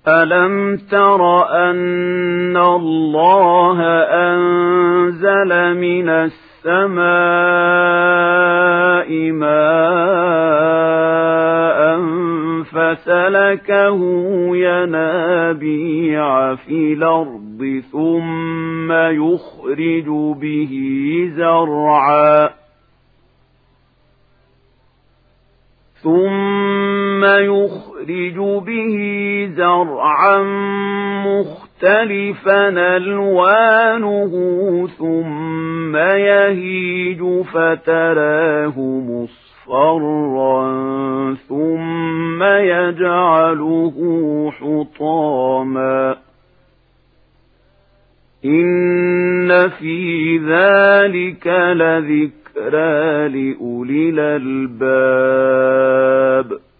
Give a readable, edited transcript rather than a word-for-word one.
أَلَمْ تَرَ أَنَّ اللَّهَ أَنزَلَ مِنَ السَّمَاءِ مَاءً فَسَلَكَهُ يَنَابِيعَ فِي الْأَرْضِ ثُمَّ يُخْرِجُ به زرعا مختلفا ألوانه ثم يهيج فتراه مصفرا ثم يجعله حطاما إن في ذلك لذكرى لأولي الألباب